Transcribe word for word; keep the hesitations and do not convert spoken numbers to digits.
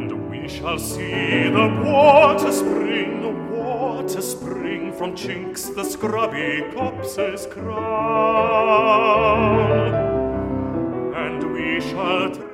And we shall see the water spring, the water spring from chinks the scrubby copse's crown. And we shall